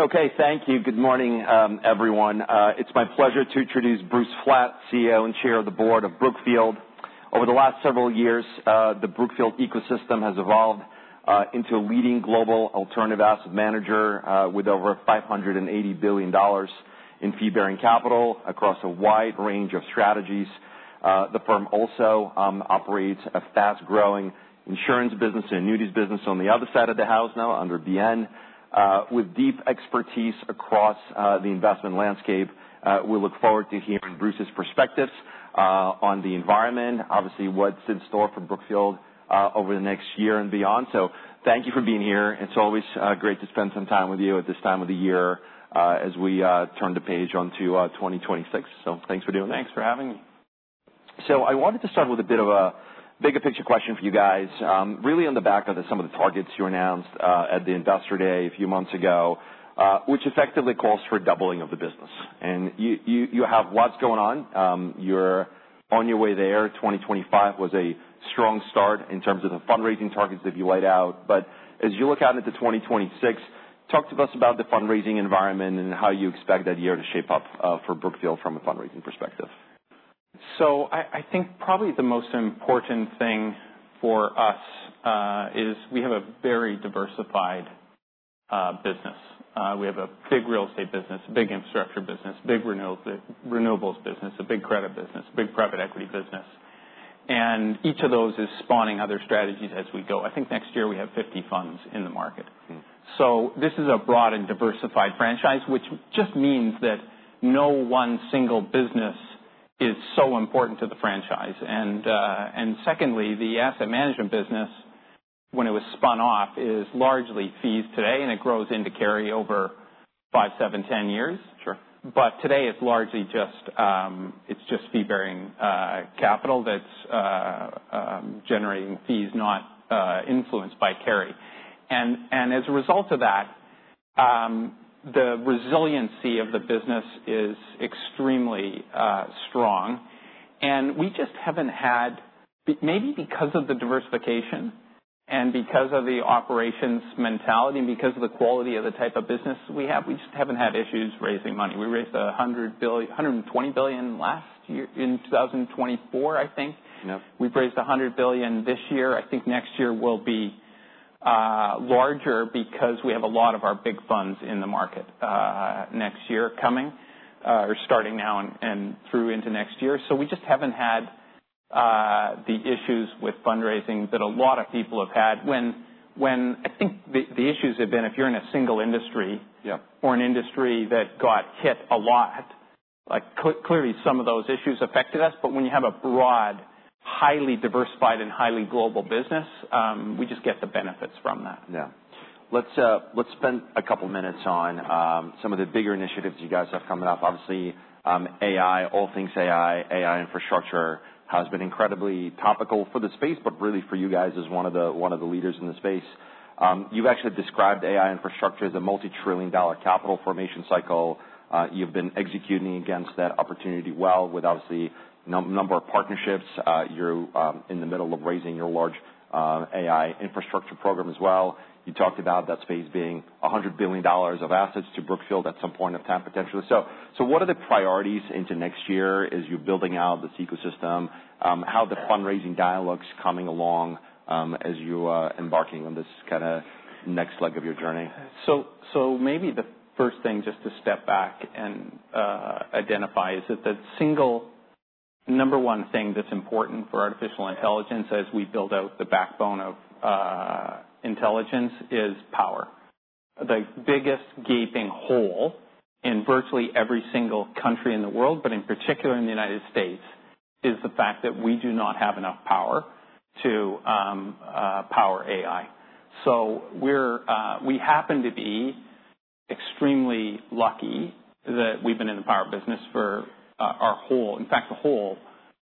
Okay, thank you. Good morning, everyone. It's my pleasure to introduce Bruce Flatt, CEO and Chair of the Board of Brookfield. Over the last several years, the Brookfield ecosystem has evolved into a leading global alternative asset manager with over $580 billion in fee-bearing capital across a wide range of strategies. The firm also operates a fast-growing insurance business and annuities business on the other side of the house now under BN. With deep expertise across the investment landscape, we look forward to hearing Bruce's perspectives on the environment, obviously what's in store for Brookfield over the next year and beyond. So thank you for being here. It's always great to spend some time with you at this time of the year as we turn the page onto 2026. So thanks for doing that. Thanks for having me. So I wanted to start with a bit of a bigger picture question for you guys, really on the back of some of the targets you announced at the Investor Day a few months ago, which effectively calls for a doubling of the business. And you have lots going on. You're on your way there. 2025 was a strong start in terms of the fundraising targets that you laid out. But as you look out into 2026, talk to us about the fundraising environment and how you expect that year to shape up for Brookfield from a fundraising perspective. So I think probably the most important thing for us is we have a very diversified business. We have a big real estate business, a big infrastructure business, big renewables business, a big credit business, a big private equity business. And each of those is spawning other strategies as we go. I think next year we have 50 funds in the market. So this is a broad and diversified franchise, which just means that no one single business is so important to the franchise. And secondly, the asset management business, when it was spun off, is largely fees today, and it grows into carry over 5, 7, 10 years. Sure. But today it's largely just fee-bearing capital that's generating fees, not influenced by carry. And as a result of that, the resiliency of the business is extremely strong. And we just haven't had, maybe because of the diversification and because of the operations mentality and because of the quality of the type of business we have, we just haven't had issues raising money. We raised $120 billion last year in 2024, I think. Yep. We've raised $100 billion this year. I think next year will be larger because we have a lot of our big funds in the market next year coming, or starting now and through into next year. So we just haven't had the issues with fundraising that a lot of people have had. When I think the issues have been if you're in a single industry, Yep, or an industry that got hit a lot, like clearly some of those issues affected us. But when you have a broad, highly diversified and highly global business, we just get the benefits from that. Yeah. Let's spend a couple minutes on some of the bigger initiatives you guys have coming up. Obviously, AI, all things AI infrastructure has been incredibly topical for the space, but really for you guys as one of the leaders in the space. You've actually described AI infrastructure as a multi-trillion-dollar capital formation cycle. You've been executing against that opportunity well with obviously number of partnerships. You're in the middle of raising your large AI infrastructure program as well. You talked about that space being $100 billion of assets to Brookfield at some point of time potentially. So what are the priorities into next year as you're building out this ecosystem? How the fundraising dialogue's coming along as you embarking on this kind of next leg of your journey? So maybe the first thing just to step back and identify is that the single number one thing that's important for artificial intelligence as we build out the backbone of intelligence is power. The biggest gaping hole in virtually every single country in the world, but in particular in the United States, is the fact that we do not have enough power to power AI. So we happen to be extremely lucky that we've been in the power business for the whole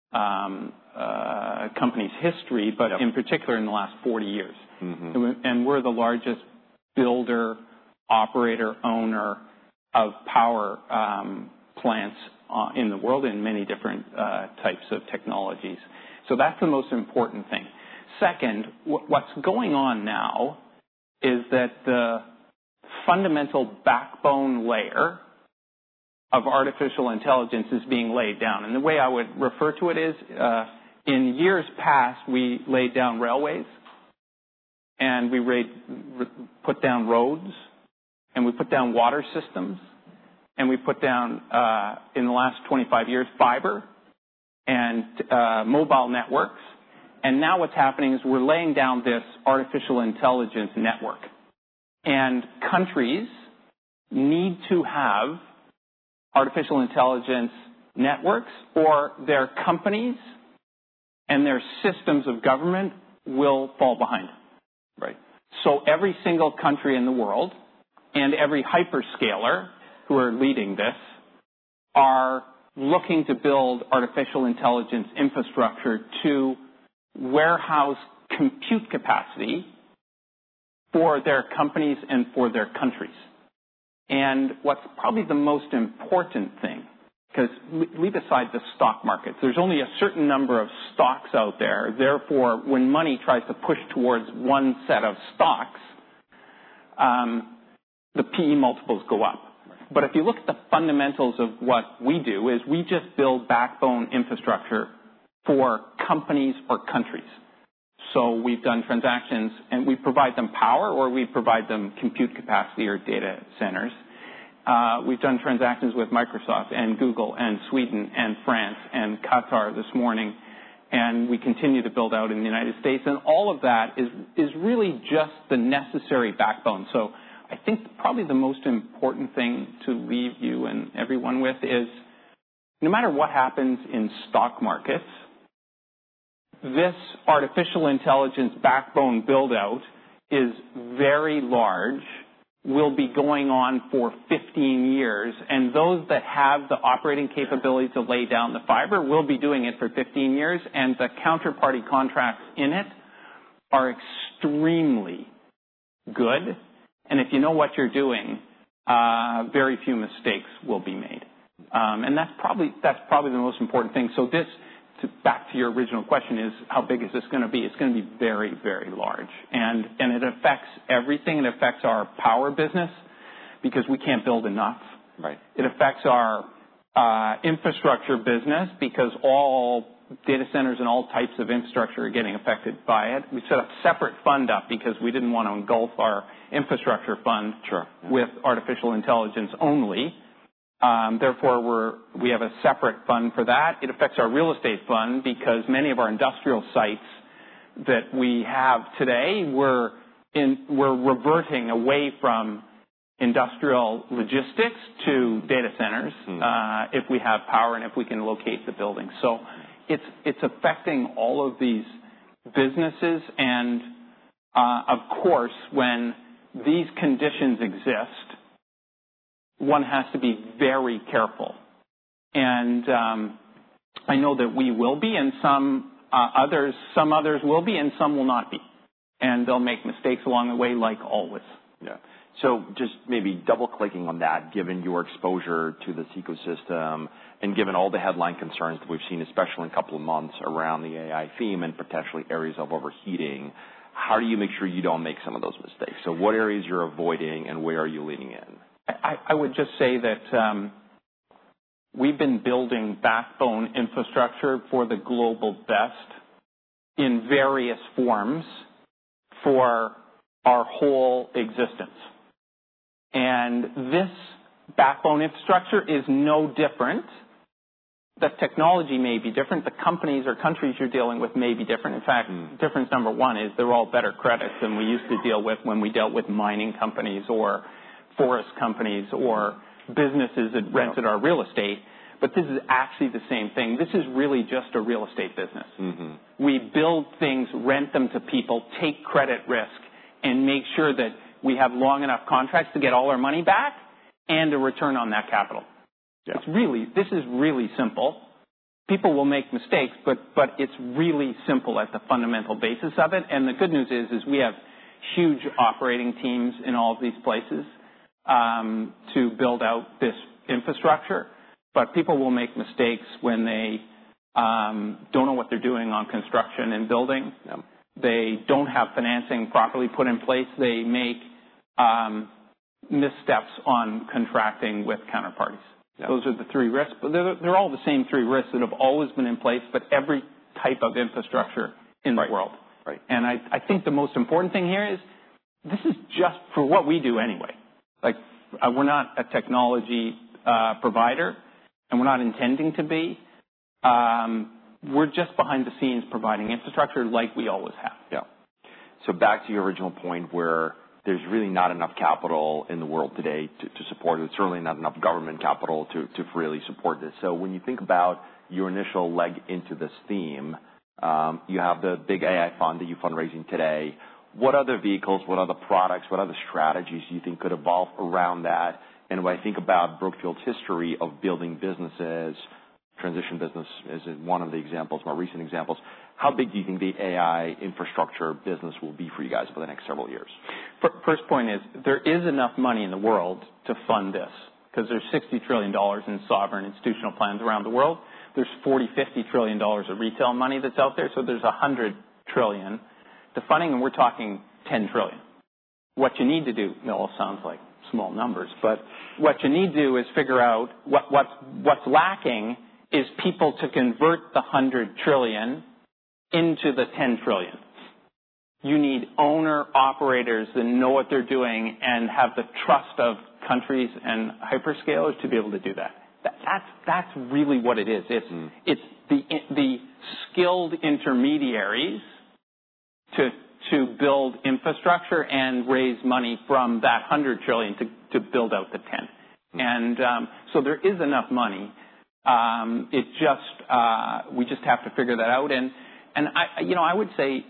company's history, but Yep, in particular in the last 40 years. Mm-hmm. And we're the largest builder, operator, owner of power plants in the world in many different types of technologies. So that's the most important thing. Second, what's going on now is that the fundamental backbone layer of artificial intelligence is being laid down. And the way I would refer to it is, in years past, we laid down railways, and we put down roads, and we put down water systems, and we put down, in the last 25 years, fiber and mobile networks. And now what's happening is we're laying down this artificial intelligence network. And countries need to have artificial intelligence networks, or their companies and their systems of government will fall behind. Right. So every single country in the world and every hyperscaler who are leading this are looking to build artificial intelligence infrastructure to warehouse compute capacity for their companies and for their countries. And what's probably the most important thing, because leave aside the stock markets, there's only a certain number of stocks out there. Therefore, when money tries to push towards one set of stocks, the PE multiples go up. But if you look at the fundamentals of what we do, is we just build backbone infrastructure for companies or countries. So we've done transactions, and we provide them power, or we provide them compute capacity or data centers. We've done transactions with Microsoft and Google and Sweden and France and Qatar this morning, and we continue to build out in the United States. And all of that is really just the necessary backbone. So I think probably the most important thing to leave you and everyone with is, no matter what happens in stock markets, this artificial intelligence backbone build-out is very large, will be going on for 15 years, and those that have the operating capability to lay down the fiber will be doing it for 15 years, and the counterparty contracts in it are extremely good. And if you know what you're doing, very few mistakes will be made. And that's probably the most important thing. So back to your original question, is how big is this going to be? It's going to be very, very large. And it affects everything. It affects our power business because we can't build enough. Right. It affects our infrastructure business because all data centers and all types of infrastructure are getting affected by it. We set a separate fund up because we didn't want to engulf our infrastructure fund with artificial intelligence only. Therefore, we have a separate fund for that. It affects our real estate fund because many of our industrial sites that we have today, we're reverting away from industrial logistics to data centers if we have power and if we can locate the building. So it's affecting all of these businesses, and of course, when these conditions exist, one has to be very careful. And I know that we will be, and some others will be, and some will not be. And they'll make mistakes along the way, like always. Yeah. So just maybe double-clicking on that, given your exposure to this ecosystem and given all the headline concerns that we've seen, especially in a couple of months around the AI theme and potentially areas of overheating, how do you make sure you don't make some of those mistakes? So what areas you're avoiding and where are you leaning in? I would just say that we've been building backbone infrastructure for the global best in various forms for our whole existence. And this backbone infrastructure is no different. The technology may be different. The companies or countries you're dealing with may be different. In fact, difference number one is they're all better credits than we used to deal with when we dealt with mining companies or forest companies or businesses that rented our real estate. But this is actually the same thing. This is really just a real estate business. Mm-hmm. We build things, rent them to people, take credit risk, and make sure that we have long enough contracts to get all our money back and a return on that capital. Yeah. This is really simple. People will make mistakes, but it's really simple at the fundamental basis of it. And the good news is we have huge operating teams in all of these places to build out this infrastructure. But people will make mistakes when they don't know what they're doing on construction and building. Yeah. They don't have financing properly put in place. They make missteps on contracting with counterparties. Yeah. Those are the three risks, but they're all the same three risks that have always been in place, but every type of infrastructure in the world. Right. And I think the most important thing here is this is just for what we do anyway. Like, we're not a technology provider, and we're not intending to be. We're just behind the scenes providing infrastructure like we always have. Yeah. So back to your original point where there's really not enough capital in the world today to support it. Certainly not enough government capital to really support this. So when you think about your initial leg into this theme, you have the big AI fund that you're fundraising today. What other vehicles, what other products, what other strategies do you think could evolve around that? And when I think about Brookfield's history of building businesses, transition business is one of the examples, more recent examples, how big do you think the AI infrastructure business will be for you guys for the next several years? First point is there is enough money in the world to fund this because there's $60 trillion in sovereign institutional plans around the world. There's $40, $50 trillion of retail money that's out there. So there's $100 trillion to funding, and we're talking $10 trillion. What you need to do, it all sounds like small numbers, but what you need to do is figure out what's lacking is people to convert the $100 trillion into the $10 trillion. You need owner-operators that know what they're doing and have the trust of countries and hyperscalers to be able to do that. That's really what it is. It's the skilled intermediaries to build infrastructure and raise money from that $100 trillion to build out the 10. And so there is enough money. We just have to figure that out. And I would say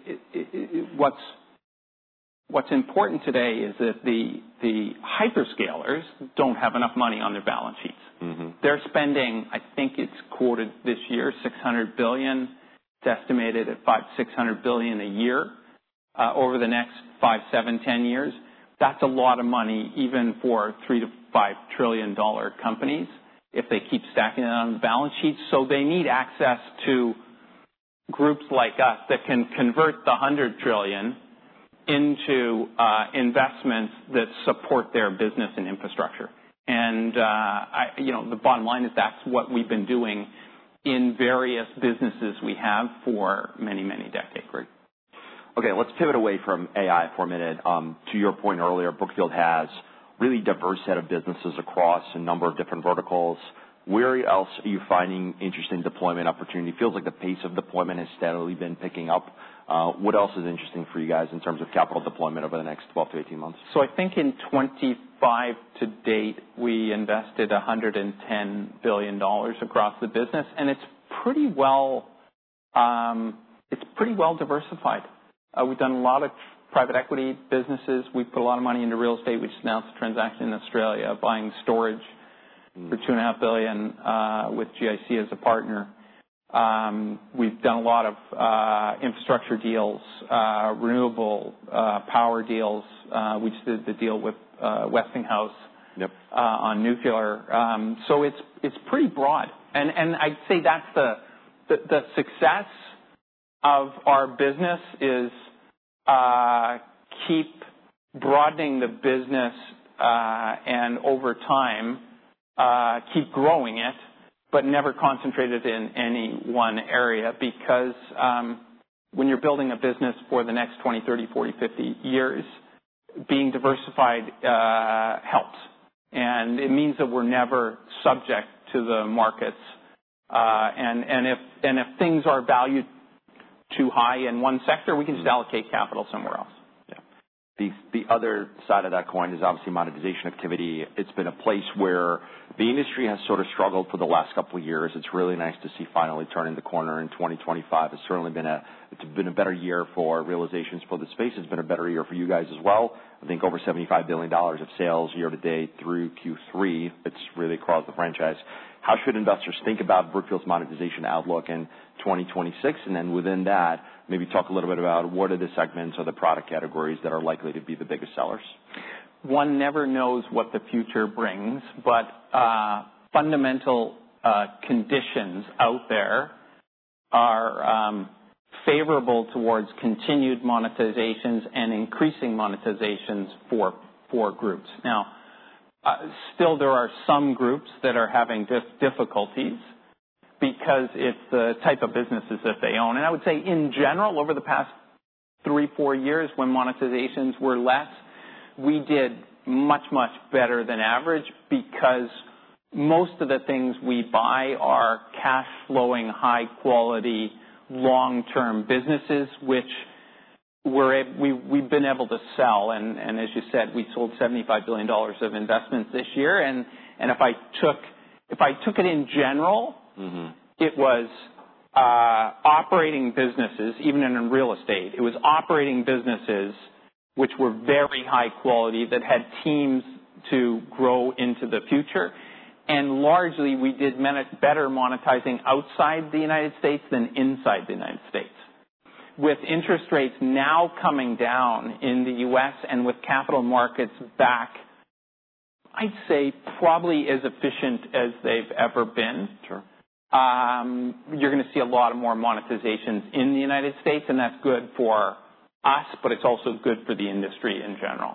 what's important today is that the hyperscalers don't have enough money on their balance sheets. Mm-hmm. They're spending, I think it's quoted this year, $600 billion. It's estimated at $600 billion a year over the next 5, 7, 10 years. That's a lot of money, even for $3 to $5 trillion companies, if they keep stacking it on the balance sheets. So they need access to groups like us that can convert the $100 trillion into investments that support their business and infrastructure. And the bottom line is that's what we've been doing in various businesses we have for many, many decades. Great. Okay, let's pivot away from AI for a minute. To your point earlier, Brookfield has really diverse set of businesses across a number of different verticals. Where else are you finding interesting deployment opportunity? It feels like the pace of deployment has steadily been picking up. What else is interesting for you guys in terms of capital deployment over the next 12 to 18 months? So I think in 25 to date, we invested $110 billion across the business, and it's pretty well diversified. We've done a lot of private equity businesses. We've put a lot of money into real estate. We just announced a transaction in Australia buying storage for $2.5 billion with GIC as a partner. We've done a lot of infrastructure deals, renewable power deals. We just did the deal with Westinghouse on nuclear. So it's pretty broad, and I'd say that's the success of our business is keep broadening the business and over time keep growing it, but never concentrated in any one area, because when you're building a business for the next 20, 30, 40, 50 years, being diversified helps. And it means that we're never subject to the markets. And if things are valued too high in one sector, we can just allocate capital somewhere else. The other side of that coin is obviously monetization activity. It's been a place where the industry has sort of struggled for the last couple of years. It's really nice to see finally turning the corner in 2025. It's certainly been a better year for realizations for the space. It's been a better year for you guys as well. I think over $75 billion of sales year to date through Q3. It's really across the franchise. How should investors think about Brookfield's monetization outlook in 2026? And then within that, maybe talk a little bit about what are the segments or the product categories that are likely to be the biggest sellers? One never knows what the future brings, but fundamental conditions out there are favorable towards continued monetizations and increasing monetizations for groups. Now, Still, there are some groups that are having difficulties because it's the type of businesses that they own. And I would say in general, over the past 3-4 years when monetizations were less, we did much, much better than average because most of the things we buy are cash flowing, high quality, long-term businesses, which we've been able to sell. And as you said, we sold $75 billion of investments this year. And if I took it in general, it was operating businesses, even in real estate. It was operating businesses which were very high quality that had teams to grow into the future. And largely, we did better monetizing outside the United States than inside the United States. With interest rates now coming down in the U.S. and with capital markets back, I'd say probably as efficient as they've ever been. Sure. You're going to see a lot of more monetizations in the United States, and that's good for us, but it's also good for the industry in general.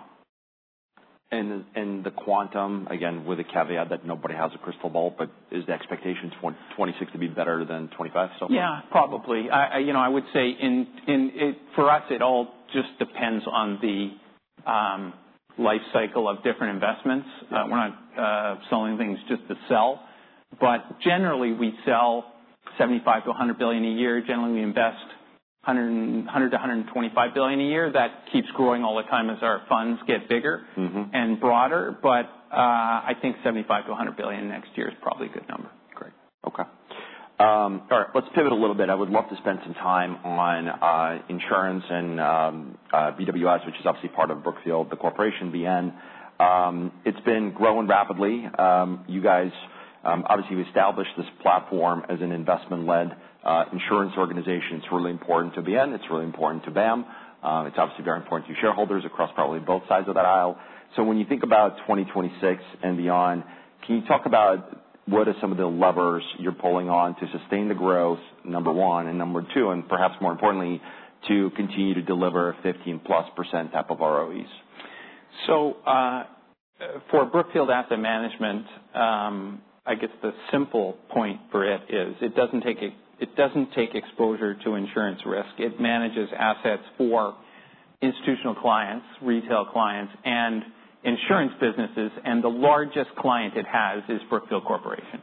And the quantum, again, with a caveat that nobody has a crystal ball, but is the expectation 26 to be better than 25 so far? Yeah, probably. I would say for us, it all just depends on the life cycle of different investments. We're not selling things just to sell, but generally we sell 75 to 100 billion a year. Generally, we invest 100 to 125 billion a year. That keeps growing all the time as our funds get bigger and broader. But I think 75 to 100 billion next year is probably a good number. Great. Okay. All right. Let's pivot a little bit. I would love to spend some time on insurance and BWS, which is obviously part of Brookfield, the corporation, BN. It's been growing rapidly. You guys obviously established this platform as an investment-led insurance organization. It's really important to BN. It's really important to BAM. It's obviously very important to shareholders across probably both sides of that aisle. So when you think about 2026 and beyond, can you talk about what are some of the levers you're pulling on to sustain the growth, number one, and number two, and perhaps more importantly, to continue to deliver 15+% type of ROEs? So for Brookfield Asset Management, I guess the simple point for it is it doesn't take exposure to insurance risk. It manages assets for institutional clients, retail clients, and insurance businesses, and the largest client it has is Brookfield Corporation.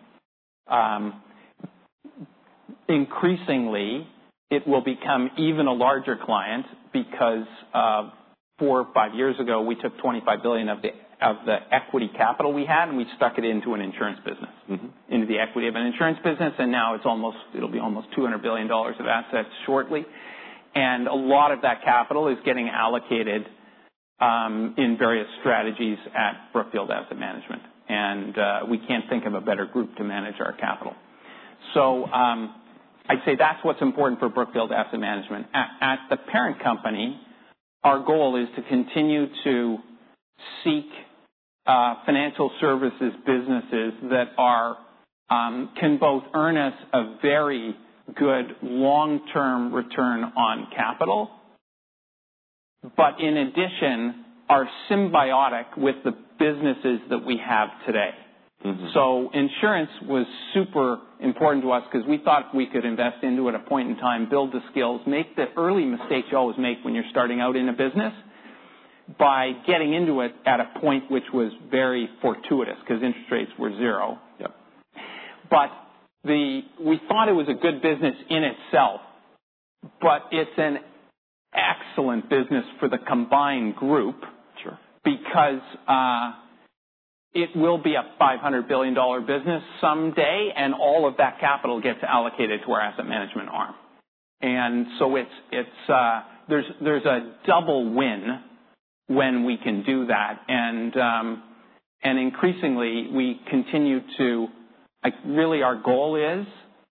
Increasingly, it will become even a larger client because 4 or 5 years ago, we took $25 billion of the equity capital we had, and we stuck it into an insurance business, into the equity of an insurance business, and now it'll be almost $200 billion of assets shortly. And a lot of that capital is getting allocated in various strategies at Brookfield Asset Management. And we can't think of a better group to manage our capital. So I'd say that's what's important for Brookfield Asset Management. At the parent company, our goal is to continue to seek financial services businesses that can both earn us a very good long-term return on capital, but in addition are symbiotic with the businesses that we have today. So insurance was super important to us because we thought we could invest into it at a point in time, build the skills, make the early mistakes you always make when you're starting out in a business by getting into it at a point which was very fortuitous because interest rates were zero. Yep. But we thought it was a good business in itself, but it's an excellent business for the combined group. Sure. Because it will be a $500 billion business someday, and all of that capital gets allocated to our asset management arm. And so there's a double win when we can do that. And increasingly, we continue to, really our goal is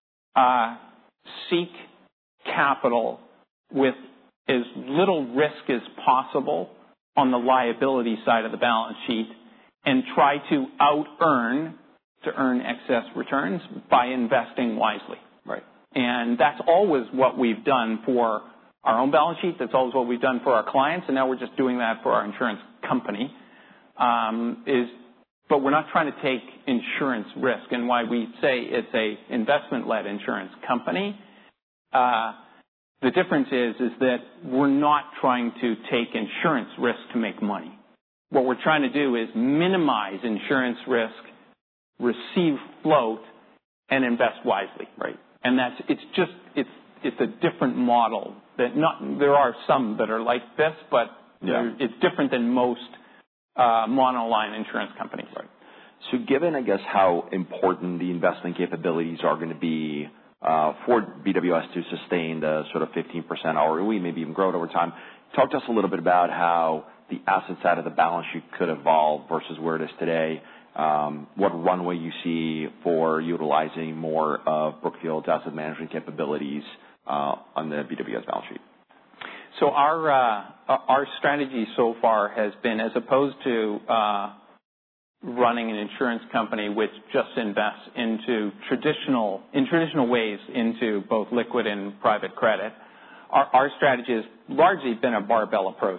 seek capital with as little risk as possible on the liability side of the balance sheet and try to earn excess returns by investing wisely. Right. And that's always what we've done for our own balance sheet. That's always what we've done for our clients. And now we're just doing that for our insurance company. But but we're not trying to take insurance risk. And why we say it's a investment-led insurance company, the difference is that we're not trying to take insurance risk to make money. What we're trying to do is minimize insurance risk, receive float, and invest wisely. Right. And it's a different model. There are some that are like this, but it's different than most monoline insurance companies. Right. So given, I guess, how important the investment capabilities are going to be for BWS to sustain the sort of 15% ROE, maybe even grow it over time, talk to us a little bit about how the asset side of the balance sheet could evolve versus where it is today. What runway you see for utilizing more of Brookfield's asset management capabilities on the BWS balance sheet? So our strategy so far has been, as opposed to running an insurance company which just invests into traditional ways into both liquid and private credit, our strategy has largely been a barbell approach.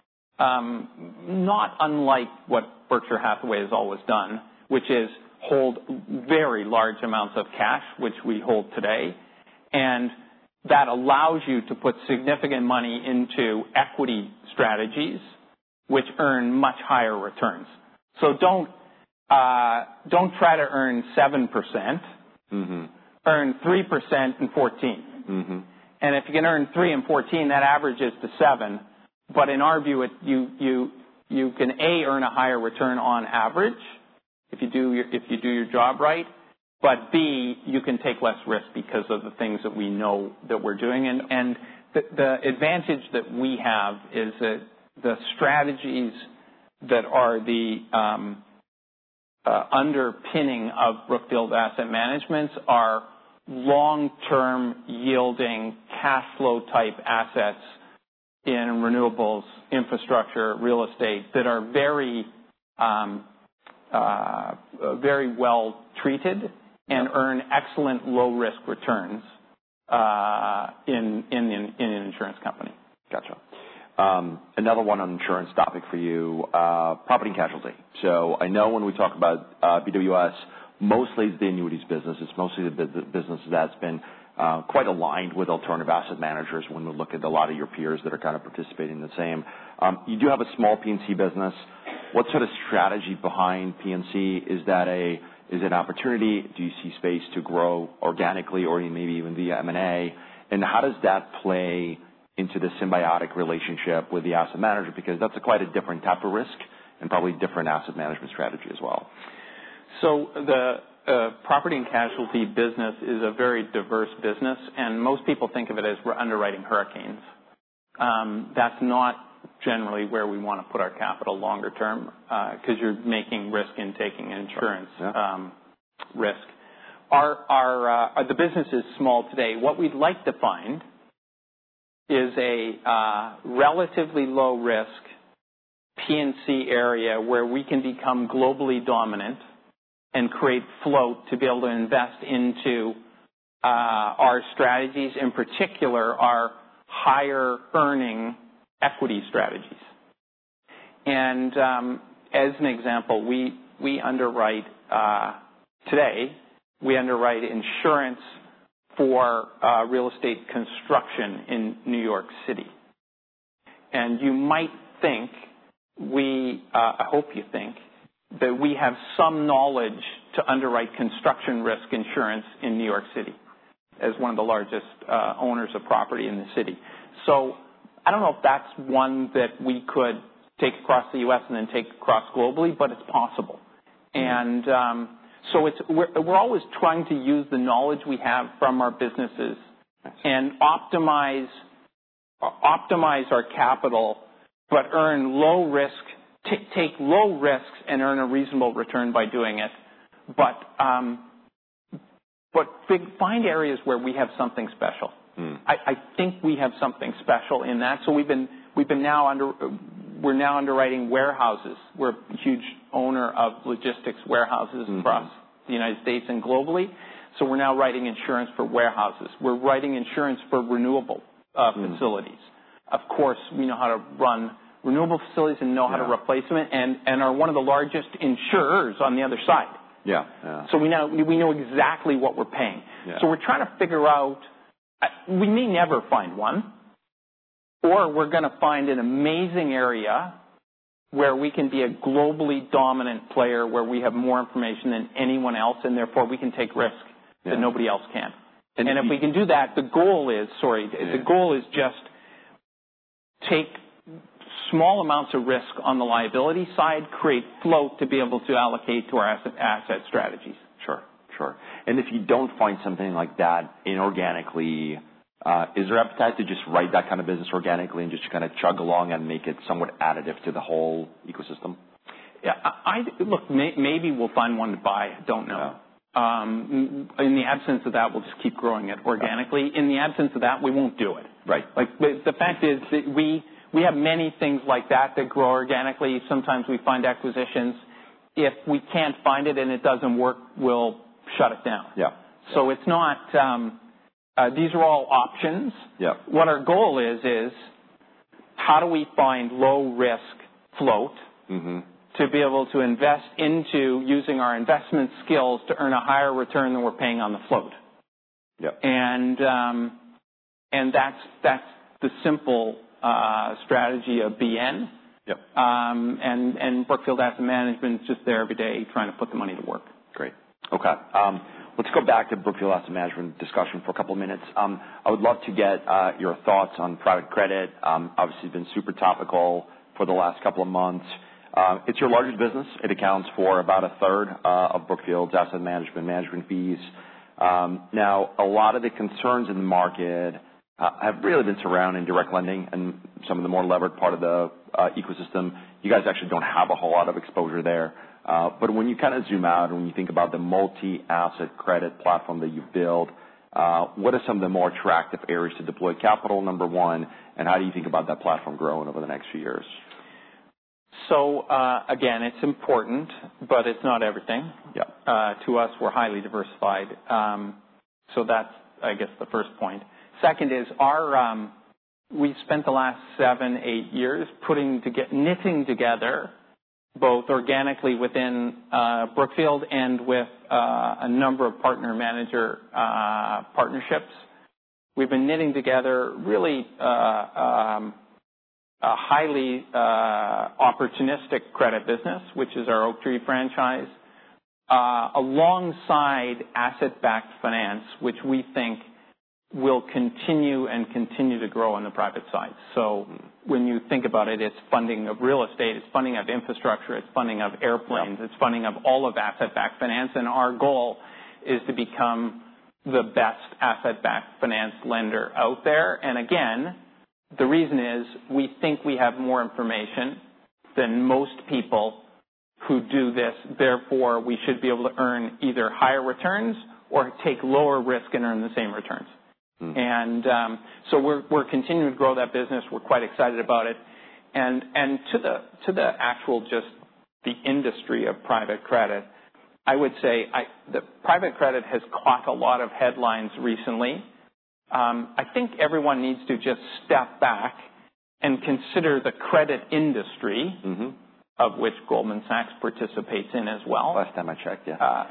Not unlike what Berkshire Hathaway has always done, which is hold very large amounts of cash, which we hold today, and that allows you to put significant money into equity strategies, which earn much higher returns. So don't try to earn 7%. Mm-hmm. Earn 3% and 14. Mm-hmm. And if you can earn 3 and 14, that averages to 7. But in our view, you can earn a higher return on average if you do your job right, but B, you can take less risk because of the things that we know that we're doing. And the advantage that we have is that the strategies that are the underpinning of Brookfield Asset Management are long-term yielding cash flow type assets in renewables, infrastructure, real estate that are very well treated and earn excellent low-risk returns in an insurance company. Gotcha. Another one on insurance topic for you, property and casualty. So I know when we talk about BWS, mostly it's the annuities business. It's mostly the business that's been quite aligned with alternative asset managers when we look at a lot of your peers that are kind of participating in the same. You do have a small P&C business. What sort of strategy behind P&C? Is it an opportunity? Do you see space to grow organically or maybe even via M&A? And how does that play into the symbiotic relationship with the asset manager? Because that's quite a different type of risk and probably different asset management strategy as well. So the property and casualty business is a very diverse business, and most people think of it as we're underwriting hurricanes. That's not generally where we want to put our capital longer term, because you're making risk in taking insurance risk. The business is small today. What we'd like to find is a relatively low risk P&C area where we can become globally dominant and create float to be able to invest into our strategies, in particular our higher earning equity strategies. And as an example, we underwrite today, we underwrite insurance for real estate construction in New York City. And you might think, I hope you think, that we have some knowledge to underwrite construction risk insurance in New York City as one of the largest owners of property in the city. So I don't know if that's one that we could take across the U.S. and then take across globally, but it's possible. And so we're always trying to use the knowledge we have from our businesses and optimize our capital, but earn low risk, take low risks and earn a reasonable return by doing it. But find areas where we have something special. I think we have something special in that. So we're now underwriting warehouses. We're a huge owner of logistics warehouses across the United States and globally. So we're now writing insurance for warehouses. We're writing insurance for renewable facilities. Of course, we know how to run renewable facilities and know how to replace them, and are one of the largest insurers on the other side. Yeah. So we know exactly what we're paying. Yeah. So we're trying to figure out, we may never find one, or we're going to find an amazing area where we can be a globally dominant player, where we have more information than anyone else, and therefore we can take risk that nobody else can. And if we can do that, the goal is just take small amounts of risk on the liability side, create float to be able to allocate to our asset strategies. Sure. And if you don't find something like that inorganically, is there appetite to just write that kind of business organically and just kind of chug along and make it somewhat additive to the whole ecosystem? Yeah, look, maybe we'll find one to buy. I don't know. In the absence of that, we'll just keep growing it organically. In the absence of that, we won't do it. Right. Like the fact is that we have many things like that grow organically. Sometimes we find acquisitions. If we can't find it and it doesn't work, we'll shut it down. Yeah. So it's not, these are all options. Yeah. What our goal is how do we find low risk float to be able to invest into using our investment skills to earn a higher return than we're paying on the float. Yeah. And that's the simple strategy of BN. Yep. And Brookfield Asset Management is just there every day trying to put the money to work. Great. Okay. Let's go back to Brookfield Asset Management discussion for a couple of minutes. I would love to get your thoughts on private credit. Obviously, it's been super topical for the last couple of months. It's your largest business. It accounts for about a third of Brookfield's asset management fees. Now, a lot of the concerns in the market have really been surrounding direct lending and some of the more levered part of the ecosystem. You guys actually don't have a whole lot of exposure there. But when you kind of zoom out and when you think about the multi-asset credit platform that you've built, what are some of the more attractive areas to deploy capital, number one, and how do you think about that platform growing over the next few years? So, again, it's important, but it's not everything. Yeah. To us, we're highly diversified. So that's, I guess, the first point. Second is we spent the last 7-8 years knitting together both organically within Brookfield and with a number of partner-manager partnerships. We've been knitting together really a highly opportunistic credit business, which is our Oaktree franchise, alongside asset-backed finance, which we think will continue to grow on the private side. So when you think about it, it's funding of real estate, it's funding of infrastructure, it's funding of airplanes, it's funding of all of asset-backed finance, and our goal is to become the best asset-backed finance lender out there. And again, the reason is we think we have more information than most people who do this. Therefore, we should be able to earn either higher returns or take lower risk and earn the same returns. And so we're continuing to grow that business. We're quite excited about it. And to the actual just the industry of private credit, I would say the private credit has caught a lot of headlines recently. I think everyone needs to just step back and consider the credit industry, of which Goldman Sachs participates in as well. Last time I checked, yeah.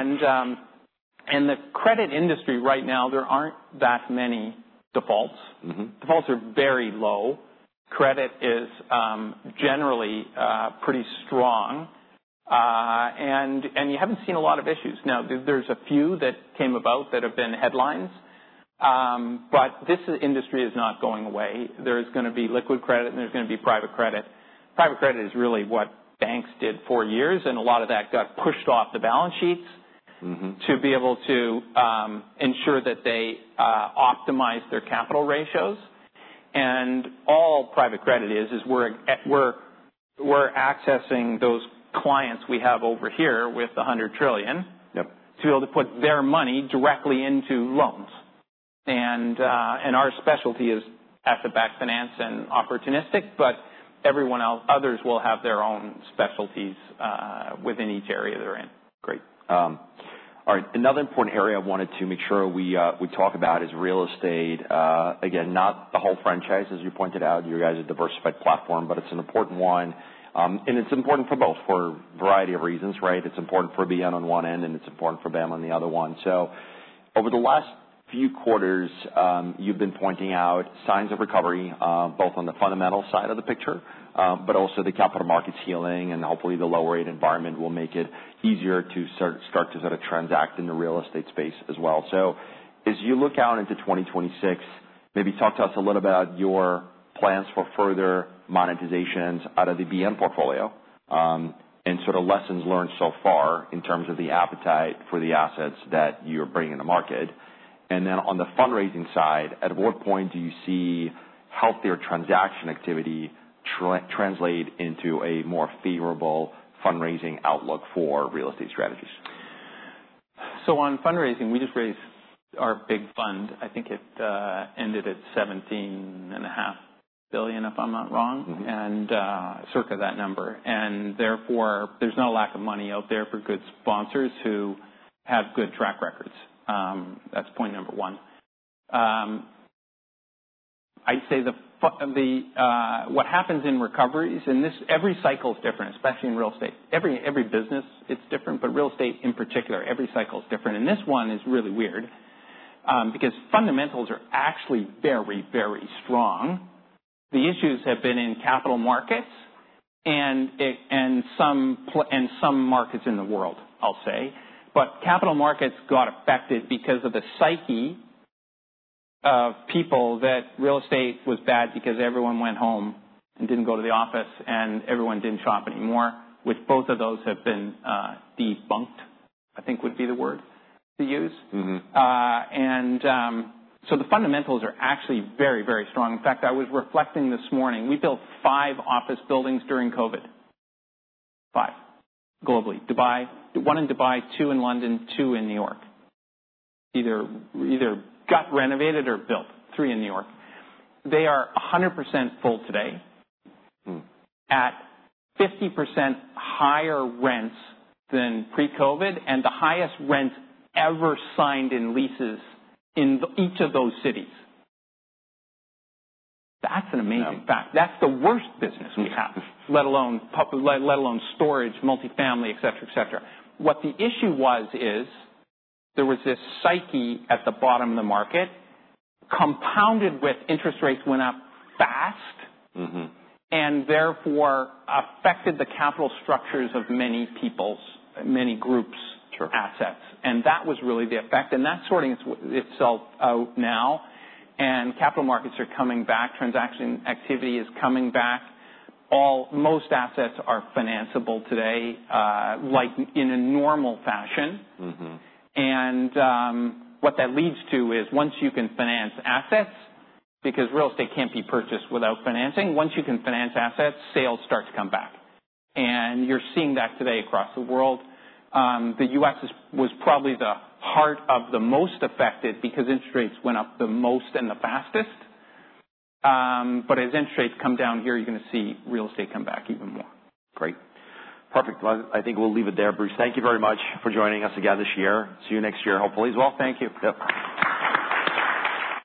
And the credit industry right now, there aren't that many defaults. Defaults are very low. Credit is generally pretty strong. And you haven't seen a lot of issues. Now, there's a few that came about that have been headlines. But this industry is not going away. There's going to be liquid credit and there's going to be private credit. Private credit is really what banks did for years, and a lot of that got pushed off the balance sheets to be able to ensure that they optimize their capital ratios. And all private credit is we're accessing those clients we have over here with $100 trillion to be able to put their money directly into loans. And our specialty is asset-backed finance and opportunistic, but others will have their own specialties within each area they're in. Great. All right. Another important area I wanted to make sure we talk about is real estate. Again, not the whole franchise, as you pointed out. You guys are a diversified platform, but it's an important one. And it's important for both for a variety of reasons, right? It's important for BN on one end, and it's important for BAM on the other one. So over the last few quarters, you've been pointing out signs of recovery, both on the fundamental side of the picture, but also the capital markets healing, and hopefully the lower rate environment will make it easier to start to sort of transact in the real estate space as well. So as you look out into 2026, maybe talk to us a little about your plans for further monetizations out of the BN portfolio, and sort of lessons learned so far in terms of the appetite for the assets that you're bringing to market. And then on the fundraising side, at what point do you see healthier transaction activity translate into a more favorable fundraising outlook for real estate strategies? So on fundraising, we just raised our big fund. I think it ended at $17.5 billion, if I'm not wrong, and circa that number. And therefore, there's no lack of money out there for good sponsors who have good track records. That's point number one. I'd say what happens in recoveries, and every cycle is different, especially in real estate. Every business, it's different, but real estate in particular, every cycle is different. And this one is really weird because fundamentals are actually very, very strong. The issues have been in capital markets and some markets in the world, I'll say. But capital markets got affected because of the psyche of people that real estate was bad because everyone went home and didn't go to the office and everyone didn't shop anymore, which both of those have been debunked, I think would be the word to use. So the fundamentals are actually very, very strong. In fact, I was reflecting this morning. We built 5 office buildings during COVID. 5 globally. Dubai, 1 in Dubai, 2 in London, 2 in New York. Either got renovated or built. 3 in New York. They are 100% full today at 50% higher rents than pre-COVID and the highest rents ever signed in leases in each of those cities. That's an amazing fact. That's the worst business we have, let alone storage, multifamily, et cetera, et cetera. What the issue is there was this psyche at the bottom of the market, compounded with interest rates went up fast, and therefore affected the capital structures of many groups' assets. And that was really the effect. And that's sorting itself out now. And capital markets are coming back. Transaction activity is coming back. Most assets are financeable today, like in a normal fashion. And what that leads to is once you can finance assets, because real estate can't be purchased without financing, once you can finance assets, sales start to come back. And you're seeing that today across the world. The U.S. was probably the heart of the most affected because interest rates went up the most and the fastest. But as interest rates come down here, you're going to see real estate come back even more. Great. Perfect. Well, I think we'll leave it there. Bruce, thank you very much for joining us again this year. See you next year, hopefully, as well. Thank you. Yep.